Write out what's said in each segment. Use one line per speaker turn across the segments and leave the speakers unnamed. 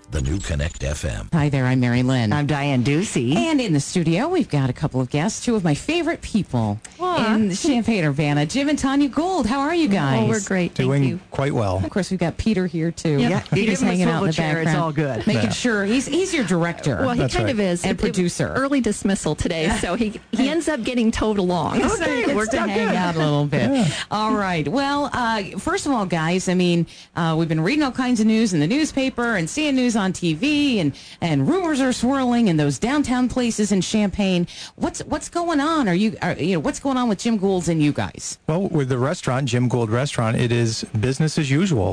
the new Connect FM.
Hi there, I'm Mary Lynn.
I'm Diane Ducey.
And in the studio, we've got a couple of guests, two of my favorite people in Champaign-Urbana, Jim and Tanya Gould. How are you guys?
Oh, we're great. Thank
Doing
you.
quite well.
Of course, we've got Peter here, too.
Yeah, you
Peter's
give him a
hanging out in the
swivel chair,
background.
it's all good.
Making sure he's your director.
Well, he
That's
kind
right.
of is.
And producer.
Early dismissal today, so he ends up getting towed along.
Okay, it worked to hang out a little bit. All right. Well, first of all, guys, I mean, we've been reading all kinds of news in the newspaper and seeing news on TV, and rumors are swirling in those downtown places in Champaign. What's going on? What's going on with Jim Gould's and you guys?
Well, with the restaurant, Jim Gould Restaurant, it is business as usual.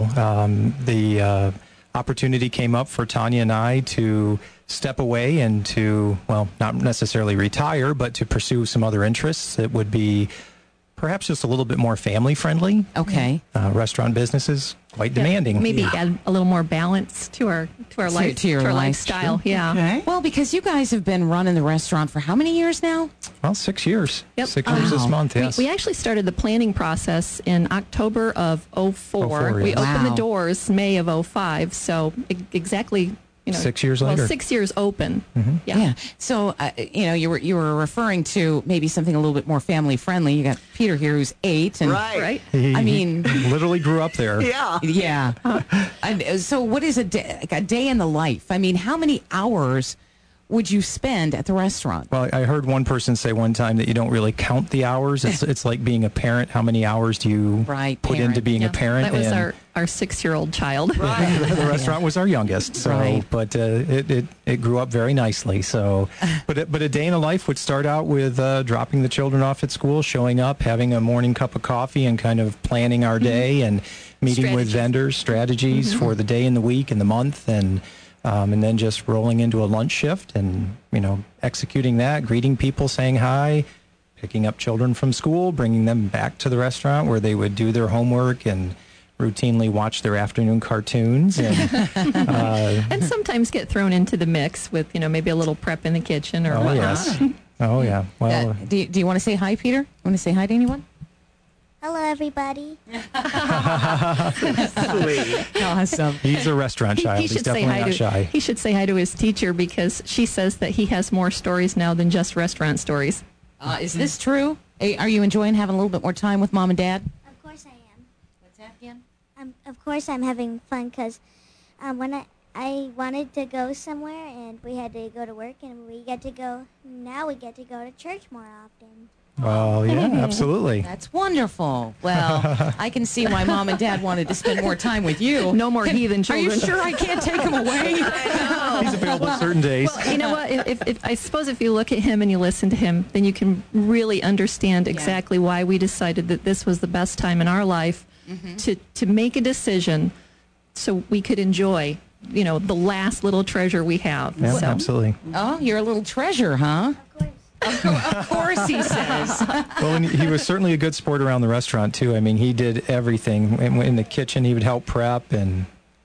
The opportunity came up for Tanya and I to step away and to, well, not necessarily retire, but to pursue some other interests that would be perhaps just a little bit more family-friendly.
Okay.
Restaurant business is quite demanding.
Maybe add a little more balance to our life,
to your
our
life,
lifestyle.
sure.
Yeah.
Okay.
Well, because you guys have been running the restaurant for how many years now?
Well, 6 years.
Yep.
6 years this
Wow.
month, yes.
We actually started the planning process in October of 04.
04,
We
yes.
opened
Wow.
the doors May of 05. So exactly,
6 years later.
Well, 6 years open.
Yeah. So, you were referring to maybe something a little bit more family friendly. You got Peter here, who's 8, and
Right.
I mean,
literally grew up there.
Yeah.
yeah. And so, what is a day in the life? I mean, how many hours would you spend at the restaurant?
Well, I heard one person say one time that you don't really count the hours. It's like being a parent. How many hours do you
Right,
put
parent.
into being a parent?
That was
And
our 6-year-old child.
the restaurant was our youngest, so
Right.
but it grew up very nicely. So, but a day in the life would start out with dropping the children off at school, showing up, having a morning cup of coffee, and kind of planning our day and meeting with
Strategies.
vendors, strategies for the day and the week and the month, and then just rolling into a lunch shift and executing that, greeting people, saying hi, picking up children from school, bringing them back to the restaurant where they would do their homework and routinely watch their afternoon cartoons and
And sometimes get thrown into the mix with, maybe a little prep in the kitchen or
oh
whatnot.
yes, oh yeah. Well,
Do you want to say hi, Peter? Want to say hi to anyone?
Hello, everybody.
Sweet.
Awesome.
he's a restaurant child.
He
He's
should say
definitely
hi
not
to
shy.
he should say hi to his teacher because she says that he has more stories now than just restaurant stories.
Is this true? Are you enjoying having a little bit more time with Mom and Dad?
Of course I am.
What's that again?
Of course I'm having fun because when I wanted to go somewhere and we had to go to work and now we get to go to church more often.
Well, yeah, absolutely.
That's wonderful. Well, I can see why Mom and Dad wanted to spend more time with you.
No more heathen
Are you
children.
sure I can't take them away?
He's available certain days.
Well, you know what? If I suppose if you look at him and you listen to him, then you can really understand exactly why we decided that this was the best time in our life to make a decision so we could enjoy, the last little treasure we have.
Yeah,
So,
absolutely.
Oh, you're a little treasure, huh?
Of course.
Of course, he says.
Well, and he was certainly a good sport around the restaurant too. I mean, he did everything in the kitchen. He would help prep and.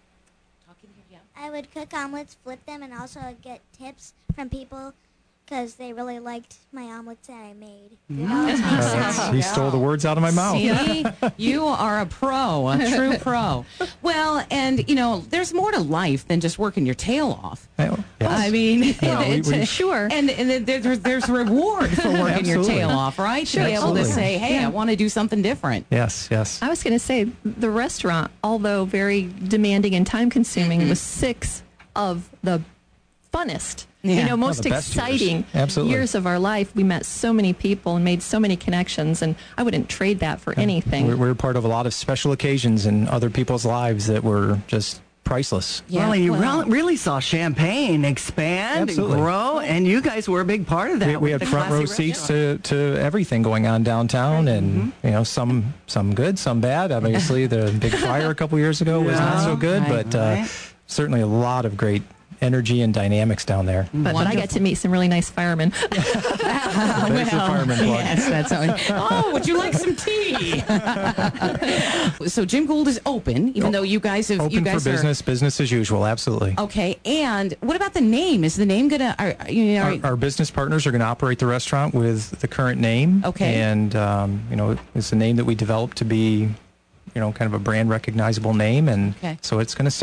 I would cook omelets, flip them, and also get tips from people because they really liked my omelets that I made. It always makes sense.
He stole the words out of my mouth.
See, you are a pro, a true pro. Well, and there's more to life than just working your tail off.
Yes.
I mean,
Sure.
And there's reward for working your
Absolutely.
tail off, right? To be able to
Absolutely.
say, hey, I want to do something different.
Yes, yes.
I was going to say the restaurant, although very demanding and time consuming, was 6 of the funnest,
Yeah.
most
the best years.
exciting
Absolutely.
years of our life. We met so many people and made so many connections, and I wouldn't trade that for anything.
We're part of a lot of special occasions in other people's lives that were just priceless.
Yeah,
Well, you
well-
really saw Champaign expand
Absolutely.
and grow, and you guys were a big part of that.
We
with
had
the
front row
classy
seats
restaurant.
to everything going on downtown, and some good, some bad. Obviously, the big fire a couple years ago was not so good,
Right.
but
Right.
certainly a lot of great energy and dynamics down there.
But I got to meet some really nice firemen.
There's the fireman plug.
Yes, that's how. Would you like some tea? So Jim Gould is open, even though you guys have
Open for business as usual. Absolutely.
Okay, and what about the name? Is the name gonna?
Our business partners are going to operate the restaurant with the current name.
Okay.
And, it's a name that we developed to be, kind of a brand recognizable name. And
Okay.
so it's going to stay.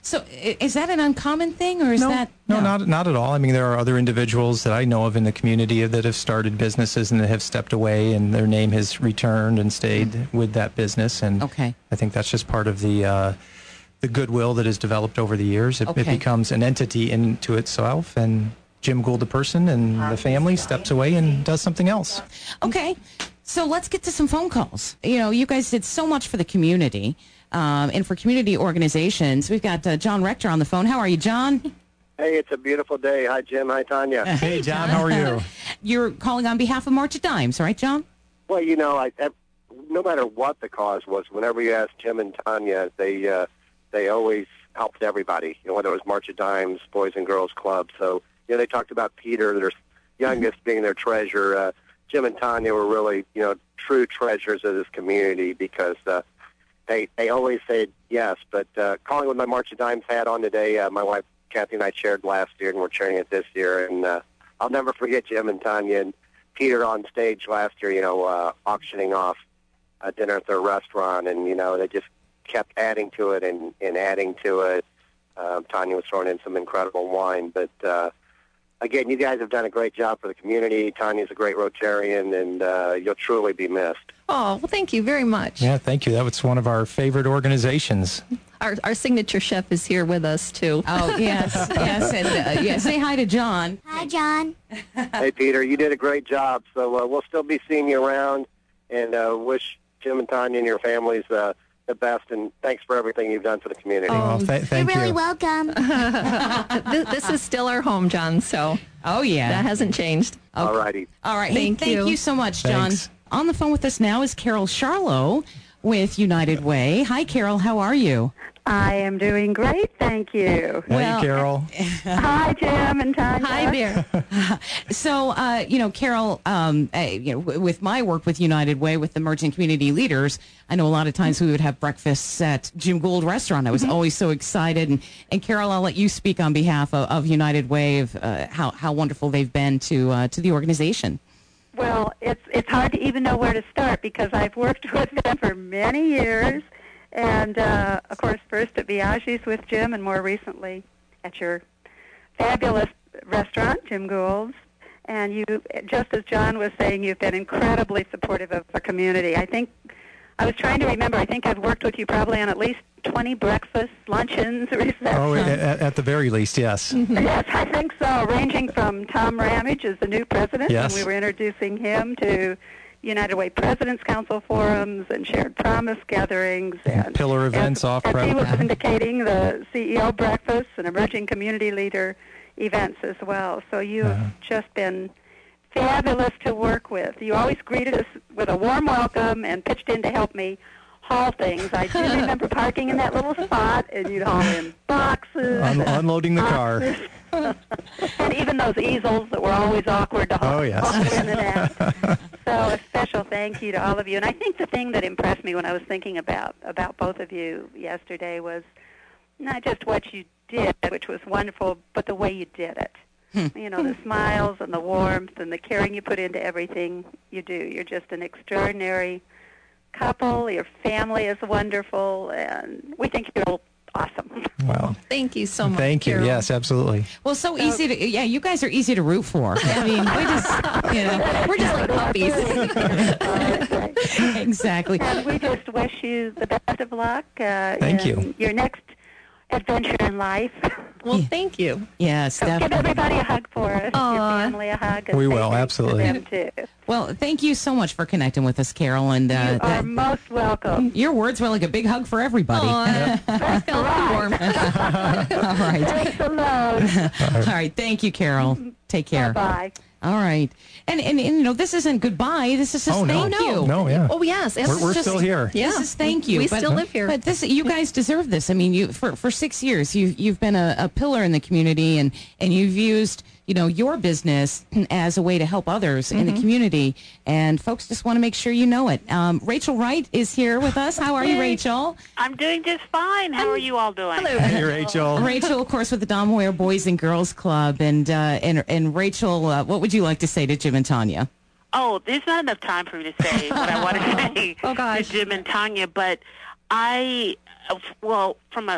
So is that an uncommon thing, or is that...
No, not at all. I mean, there are other individuals that I know of in the community that have started businesses and that have stepped away, and their name has returned and stayed with that business. And
Okay.
I think that's just part of the goodwill that has developed over the years. It becomes an entity into itself, and Jim Gould, the person, and the family steps away and does something else.
Okay. So let's get to some phone calls. You know, you guys did so much for the community and for community organizations. We've got John Rector on the phone. How are you, John?
Hey, it's a beautiful day. Hi, Jim. Hi, Tanya.
Hey, John, how are you?
You're calling on behalf of March of Dimes, right, John?
Well, you know, no matter what the cause was, whenever you asked Jim and Tanya, they always helped everybody. You know, whether it was March of Dimes, Boys and Girls Club. So, you know, they talked about Peter, their youngest, being their treasure. Jim and Tanya were really, you know, true treasures of this community because they always said yes. But calling with my March of Dimes hat on today, my wife Kathy and I chaired last year, and we're chairing it this year. And I'll never forget Jim and Tanya and Peter on stage last year, you know, auctioning off dinner at their restaurant. And, you know, they just kept adding to it and adding to it. Tanya was throwing in some incredible wine. But, again, you guys have done a great job for the community. Tanya's a great Rotarian, and you'll truly be missed.
Oh, well, thank you very much.
Yeah, thank you. That was one of our favorite organizations.
Our signature chef is here with us, too.
Oh, yes, yes. And say hi to John.
Hi, John.
Hey, Peter, you did a great job. So we'll still be seeing you around, and wish Jim and Tanya and your families the best. And thanks for everything you've done for the community.
Oh, thank
You're really
you.
welcome.
This is still our home, John, so
Oh, yeah.
that hasn't changed.
All righty.
All right.
Thank
Thank
you.
you so much, John.
Thanks.
On the phone with us now is Carol Charlo with United Way. Hi, Carol. How are you?
I am doing great, thank you.
Well,
Hey, Carol.
Hi, Jim and Tanya.
Hi there.
So, you know, Carol, with my work with United Way, with emerging community leaders, I know a lot of times we would have breakfasts at Jim Gould Restaurant. I was always so excited. And Carol, I'll let you speak on behalf of United Way of how wonderful they've been to the organization.
Well, it's hard to even know where to start because I've worked with them for many years. And, of course, first at Biaggi's with Jim and more recently at your fabulous restaurant, Jim Gould's. And you, just as John was saying, you've been incredibly supportive of the community. I was trying to remember, I think I've worked with you probably on at least 20 breakfasts, luncheons, receptions.
Oh, at the very least, yes.
Yes, I think so, ranging from Tom Ramage as the new president,
Yes.
and we were introducing him to United Way President's Council forums and Shared Promise gatherings. And
Pillar events,
as
off-prem.
he was indicating, the CEO breakfasts and emerging community leader events as well. So you've just been fabulous to work with. You always greeted us with a warm welcome and pitched in to help me haul things. I do remember parking in that little spot, and you'd haul in boxes.
Unloading the car.
And even those easels that were always awkward to haul,
Oh, yes.
haul in and out. So a special thank you to all of you. And I think the thing that impressed me when I was thinking about both of you yesterday was not just what you did, which was wonderful, but the way you did it. You know, the smiles and the warmth and the caring you put into everything you do. You're just an extraordinary couple. Your family is wonderful, and we think you're all awesome.
Wow.
Thank you so much,
Thank you.
Carol.
Yes, absolutely.
Well, so easy to, you guys are easy to root for. I mean, we just,
We're just like puppies.
exactly.
And we just wish you the best of luck
Thank you.
in your next adventure in life.
Well, thank you.
Yes,
So give
definitely.
everybody a hug for us, your family a hug. And
We
say
will,
thanks to
absolutely.
them, too.
Well, thank you so much for connecting with us, Carol. And
You are most welcome.
your words were like a big hug for everybody.
I felt warm.
All right.
Thanks a lot.
All right. Thank you, Carol. Take care.
Bye-bye.
All right. And you know, this isn't goodbye. This is just
Oh, no.
thank you.
No, yeah.
Oh, yes.
We're still here.
Yeah.
This is thank you.
We still live here.
But you guys deserve this. I mean, you for 6 years, you've been a pillar in the community, and you've used, you know, your business as a way to help others in the community. And folks just want to make sure you know it. Rachel Wright is here with us. How are you, Rachel?
I'm doing just fine. How are you all doing?
Hello.
Hey, Rachel.
Rachel, of course, with the Don Moyer Boys and Girls Club. And Rachel, what would you like to say to Jim and Tanya?
Oh, there's not enough time for me to say what I want to say
Oh, gosh.
to Jim and Tanya, but from a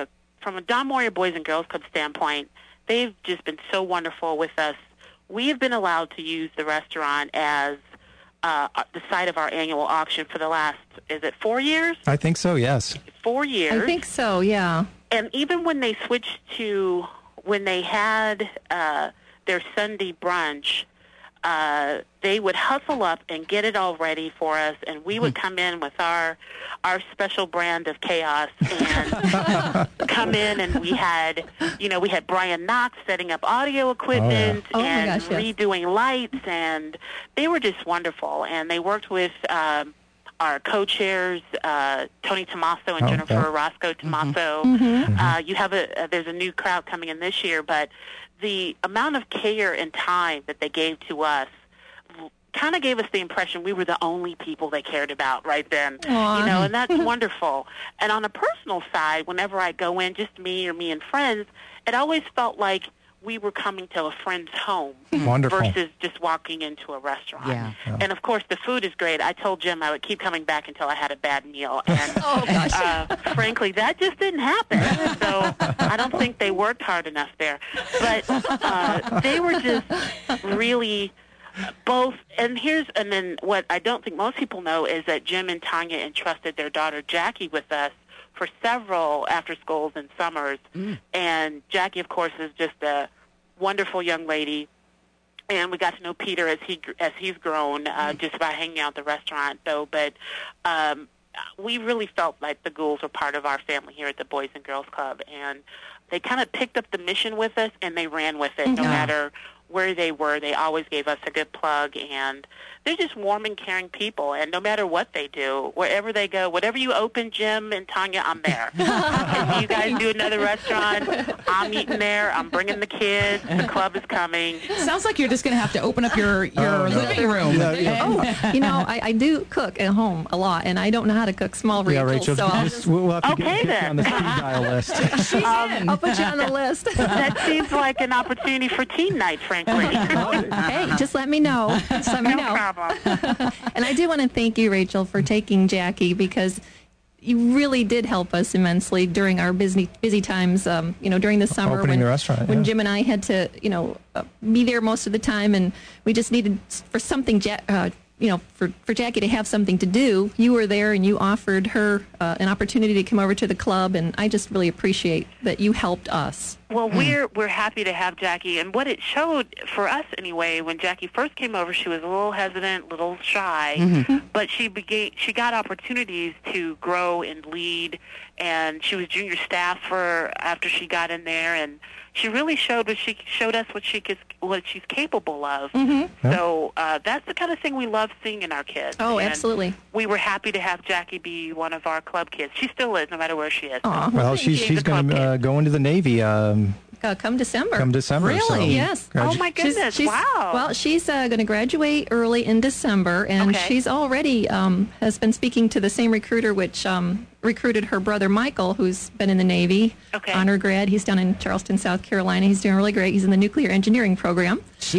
from a Don Moyer Boys and Girls Club standpoint, they've just been so wonderful with us. We have been allowed to use the restaurant as the site of our annual auction for the last, is it 4 years?
I think so, yes.
4 years.
I think so, yeah.
And even when they switched to, when they had their Sunday brunch, they would hustle up and get it all ready for us, and we would come in with our special brand of chaos and come in, and we had Brian Knox setting up audio equipment and redoing lights, and they were just wonderful. And they worked with our co-chairs, Tony Tomaso and Jennifer Roscoe Tomaso. You have there's a new crowd coming in this year, but the amount of care and time that they gave to us kind of gave us the impression we were the only people they cared about right then.
Aww.
And that's wonderful. And on a personal side, whenever I go in, just me and friends, it always felt like we were coming to a friend's home versus just walking into a restaurant.
Yeah.
And, of course, the food is great. I told Jim I would keep coming back until I had a bad meal. And, frankly, that just didn't happen. So I don't think they worked hard enough there. But they were just really both. And then what I don't think most people know is that Jim and Tanya entrusted their daughter Jackie with us for several after-schools and summers. And Jackie, of course, is just a wonderful young lady. And we got to know Peter as he's grown just by hanging out at the restaurant. But we really felt like the Goulds were part of our family here at the Boys and Girls Club. And they kind of picked up the mission with us, and they ran with it no matter where they were. They always gave us a good plug, and they're just warm and caring people. And no matter what they do, wherever they go, whatever you open, Jim and Tanya, I'm there. If you guys do another restaurant, I'm eating there. I'm bringing the kids. The club is coming.
Sounds like you're just going to have to open up your living room.
I do cook at home a lot, and I don't know how to cook small Rachel.
Yeah, Rachel,
so
we'll have to get you on the speed dial list.
I'll put you on the list.
That seems like an opportunity for teen night, frankly.
Hey, just let me know.
No problem.
And I do want to thank you, Rachel, for taking Jackie, because you really did help us immensely during our busy times, during the summer
opening the restaurant,
when Jim and I had to, be there most of the time, and we just needed for something, for Jackie to have something to do. You were there, and you offered her an opportunity to come over to the club, and I just really appreciate that you helped us.
Well, we're happy to have Jackie, and what it showed for us anyway, when Jackie first came over, she was a little hesitant, a little shy, but she got opportunities to grow and lead, and she was junior staff after she got in there, and she really showed us what she's capable of. So that's the kind of thing we love seeing in our kids.
Oh,
and
absolutely.
We were happy to have Jackie be one of our club kids. She still is, no matter where she is.
Well, she's going to go into the Navy.
Come December.
Really?
So
Yes. Oh, my goodness. Wow.
Well, she's going to graduate early in December, and she's already has been speaking to the same recruiter which recruited her brother Michael, who's been in the Navy. Honor grad. He's down in Charleston, South Carolina. He's doing really great. He's in the nuclear engineering program.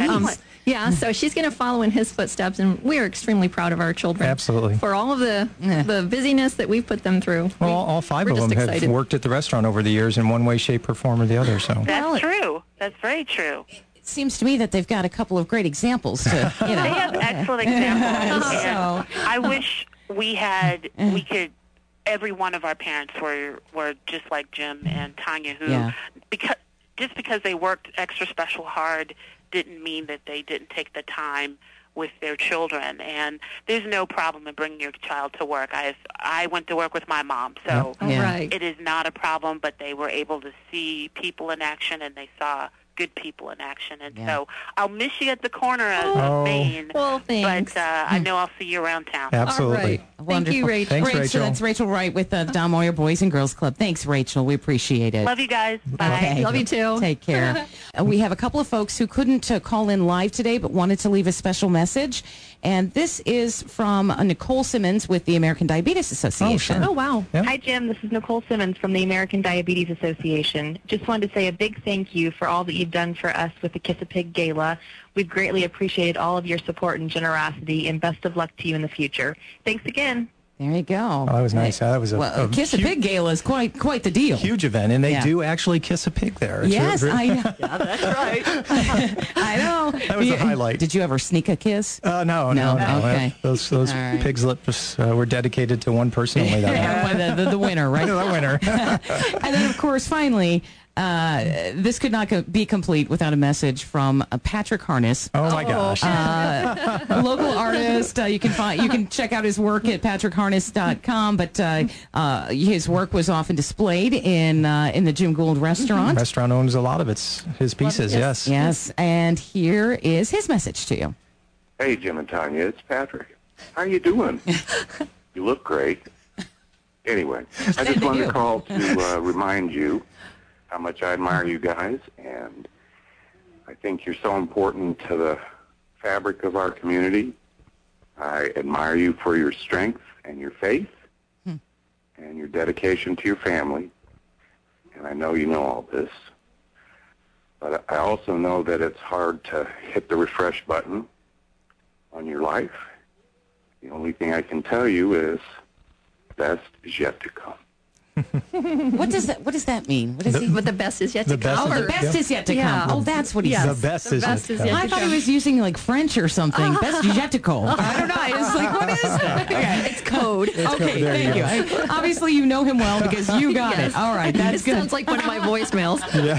Yeah, so she's going to follow in his footsteps, and we are extremely proud of our children.
Absolutely.
For all of the busyness that we've put them through.
Well, all five of them have worked at the restaurant over the years in one way, shape, or form or the other. So
that's true. That's very true.
It seems to me that they've got a couple of great examples to,
They have excellent examples. And I wish we could, every one of our parents were just like Jim and Tanya, who, because they worked extra special hard, didn't mean that they didn't take the time with their children. And there's no problem in bringing your child to work. I went to work with my mom, so it is not a problem, but they were able to see people in action, and they saw good people in action. And so I'll miss you at the corner of Maine.
Well, thanks.
But I know I'll see you around town.
Absolutely.
All right. Thank you, Rachel.
Thanks, Rachel.
That's Rachel Wright with the Don Moyer Boys and Girls Club. Thanks, Rachel. We appreciate it.
Love you guys. Bye.
Okay.
Love you too.
Take care. We have a couple of folks who couldn't call in live today but wanted to leave a special message. And this is from Nicole Simmons with the American Diabetes Association.
Oh, wow.
Yep.
Hi, Jim. This is Nicole Simmons from the American Diabetes Association. Just wanted to say a big thank you for all that you've done for us with the Kiss a Pig Gala. We've greatly appreciated all of your support and generosity, and best of luck to you in the future. Thanks again.
There you go.
Oh, that was nice. That was a
Kiss a Pig Gala is quite the deal.
Huge event, and they do actually kiss a pig there. It's
yes, I know.
Yeah, that's right.
I know.
That was a highlight.
Did you ever sneak a kiss?
No.
Okay.
Those
right.
pig's lips were dedicated to one person only. That
the winner, right?
the winner.
And then, of course, finally, this could not be complete without a message from Patrick Harness.
Oh my gosh!
A local artist. You can check out his work at patrickharness.com. But his work was often displayed in the Jim Gould restaurant.
The restaurant owns a lot of his pieces. Yes.
Yes. And here is his message to you.
Hey, Jim and Tanya, it's Patrick. How you doing? You look great. Anyway, I just wanted to call to remind you how much I admire you guys, and I think you're so important to the fabric of our community. I admire you for your strength and your faith and your dedication to your family, and I know you know all this. But I also know that it's hard to hit the refresh button on your life. The only thing I can tell you is best is yet to come.
What does that mean? What is
But the best is yet to come.
The best is yet to come. Oh, that's what he said.
The best is yet to come.
I thought he was using like French or something. Best is yet to come. I don't know. I was like, what is that? Okay.
It's code.
Okay, thank you. Obviously, you know him well because you got it. All right, that's good.
It sounds like one of my voicemails.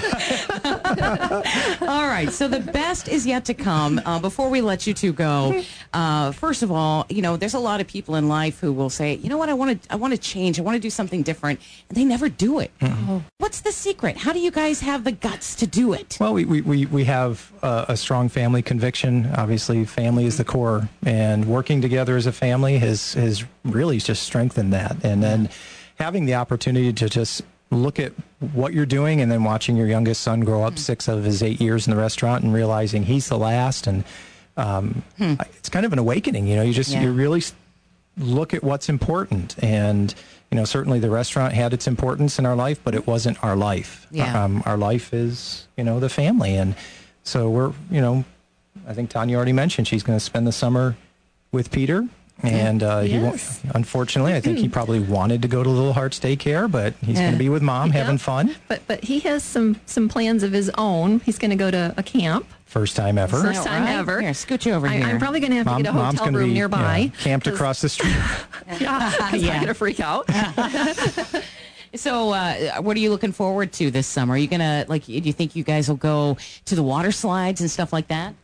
All right, so the best is yet to come. Before we let you two go, first of all, there's a lot of people in life who will say, you know what, I want to change. I want to do something different, and they never do it. Mm-hmm. What's the secret? How do you guys have the guts to do it?
Well, we have a strong family conviction. Obviously, family is the core, and working together as a family has really just strengthened that. And then having the opportunity to just look at what you're doing, and then watching your youngest son grow up 6 of his 8 years in the restaurant, and realizing he's the last, and it's kind of an awakening. You really look at what's important, and certainly the restaurant had its importance in our life, but it wasn't our life. Our life is the family, and so we're I think Tanya already mentioned she's going to spend the summer with Peter. And unfortunately, I think he probably wanted to go to Little Hearts Daycare, but he's going to be with Mom having fun.
But he has some plans of his own. He's going to go to a camp.
First time ever.
First time ever.
Here, scoot you over here.
I'm probably going to have to get a hotel room nearby.
Camped across the street.
I'm going to freak out.
So, what are you looking forward to this summer? Are you going to, do you think you guys will go to the water slides and stuff like that?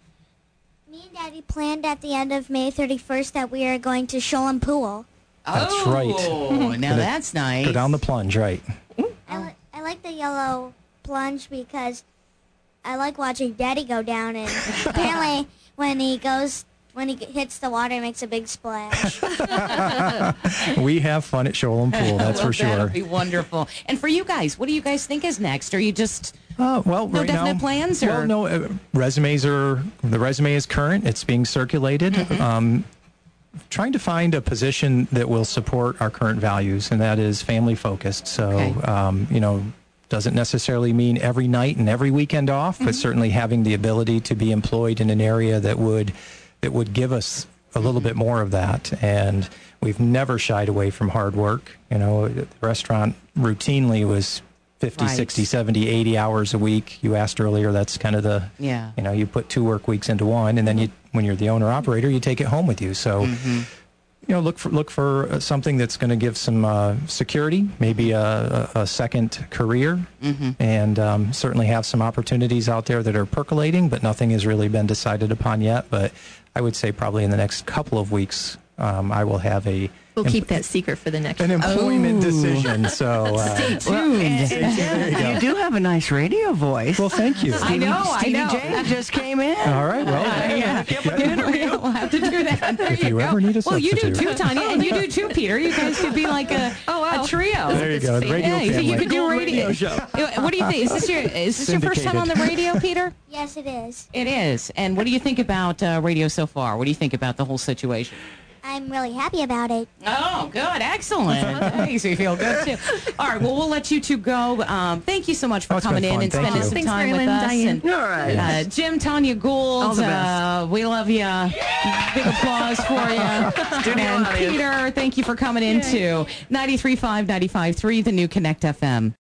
Me and Daddy planned at the end of May 31st that we are going to Sholem Pool.
That's right.
Oh, now that's nice.
Go down the plunge, right.
I like the yellow plunge because I like watching Daddy go down, and apparently when he hits the water, it makes a big splash.
We have fun at Sholem Pool, that's for sure.
That'll be wonderful. And for you guys, what do you guys think is next? Are you just...
no
right definite
now,
plans? Or?
Well, no, the resume is current. It's being circulated. Trying to find a position that will support our current values, and that is family focused. So, doesn't necessarily mean every night and every weekend off, but certainly having the ability to be employed in an area that would give us a little bit more of that. And we've never shied away from hard work. The restaurant routinely was 50, 60, 70, 80 hours a week. You asked earlier, that's kind of the, you put 2 work weeks into one, and then when you're the owner-operator, you take it home with you. So, look for something that's going to give some security, maybe a second career, and certainly have some opportunities out there that are percolating, but nothing has really been decided upon yet. But I would say probably in the next couple of weeks, I will have
We'll keep that secret for the next
an employment decision. So
stay tuned.
You do have a nice radio voice.
Well, thank you.
Stevie J just came in.
All right. Well,
we'll have to do that. There
if you ever need a
Well, you
substitute.
do too, Tanya, and you do too, Peter. You guys could be like a trio.
There you go. Radio family.
You could do radio show. What do you think? Is this your first time on the radio, Peter?
Yes, it is.
It is. And what do you think about radio so far? What do you think about the whole situation?
I'm really happy about it.
Oh, good. Excellent. That makes me feel good, too. All right. Well, we'll let you two go. Thank you so much for coming in and spending some
Thanks,
time with
Marilyn,
us.
Diane.
And,
All right.
Jim, Tanya Gould,
All the best.
we love you. Big applause for you.
Studio
And
audience.
Peter, thank you for coming in, too. 93.5, 95.3, the new Connect FM.